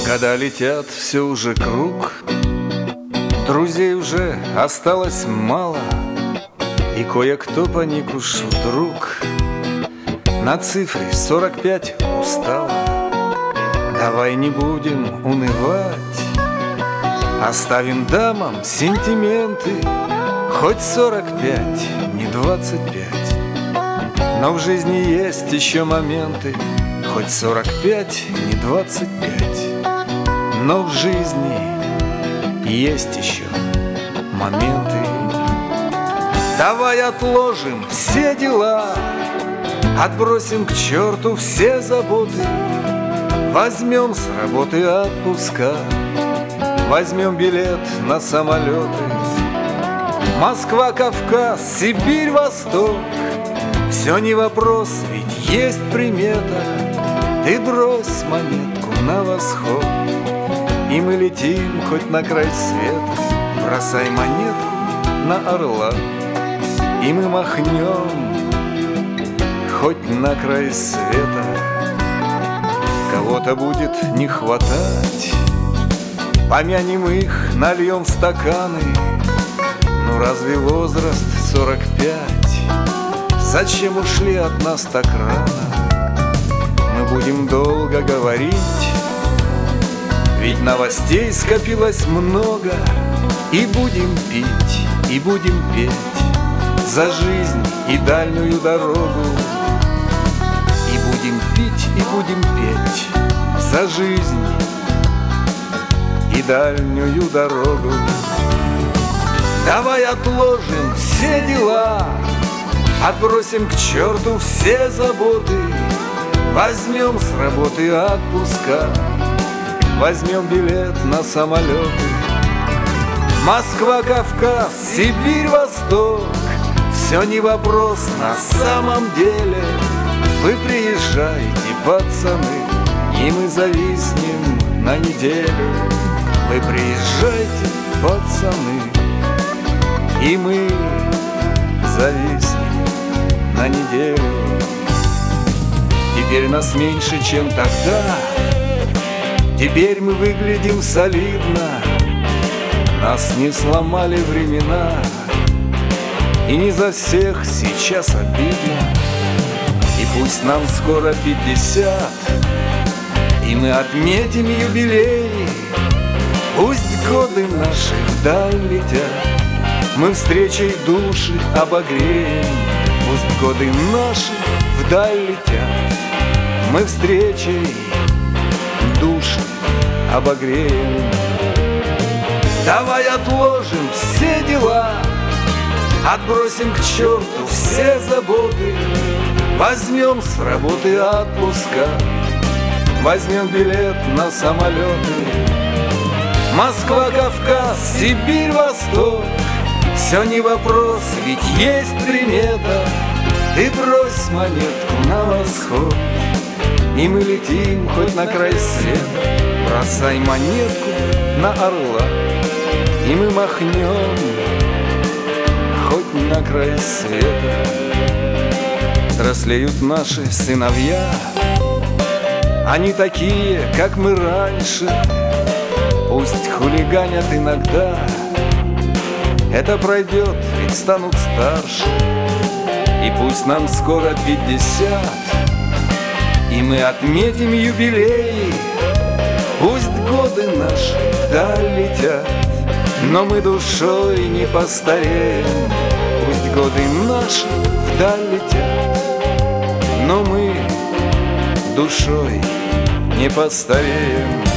Года летят, все уже круг, друзей уже осталось мало, и кое-кто паник уж вдруг на цифре 45 устала. Давай не будем унывать, оставим дамам сентименты, хоть 45, не 25. Но в жизни есть еще моменты, хоть 45, не 25. Но в жизни есть еще моменты. Давай отложим все дела, отбросим к черту все заботы, возьмем с работы отпуска, возьмем билет на самолеты. Москва, Кавказ, Сибирь, Восток, все не вопрос, ведь есть примета. Ты брось монетку на восход, и мы летим хоть на край света. Бросай монетку на орла, и мы махнем хоть на край света. Кого-то будет не хватать, помянем их, нальем в стаканы. Ну разве возраст 45? Зачем ушли от нас так рано? Мы будем долго говорить, ведь новостей скопилось много. И будем пить, и будем петь за жизнь и дальнюю дорогу. И будем пить, и будем петь за жизнь и дальнюю дорогу. Давай отложим все дела, отбросим к черту все заботы, возьмем с работы отпуска, возьмем билет на самолеты. Москва, Кавказ, Сибирь, Восток, все не вопрос на самом деле. Вы приезжайте, пацаны, и мы зависнем на неделю. Вы приезжайте, пацаны, и мы зависнем на неделю. Теперь нас меньше, чем тогда, теперь мы выглядим солидно. Нас не сломали времена, и не за всех сейчас обидно. И пусть нам скоро 50, и мы отметим юбилей. Пусть годы наши вдаль летят, мы встречей души обогреем. Пусть годы наши вдаль летят, мы встречей души обогреем. Давай отложим все дела, отбросим к черту все заботы, возьмем с работы отпуска, возьмем билет на самолеты. Москва, Кавказ, Сибирь, Восток, все не вопрос, ведь есть примета. Ты брось монетку на восход, и мы летим хоть на край света. Бросай монетку на орла, и мы махнем хоть на край света. Взрослеют наши сыновья, они такие, как мы раньше. Пусть хулиганят иногда, это пройдет, ведь станут старше. И пусть нам скоро 50, и мы отметим юбилей. Пусть годы наши вдаль летят, но мы душой не постареем. Пусть годы наши вдаль летят, но мы душой не постареем.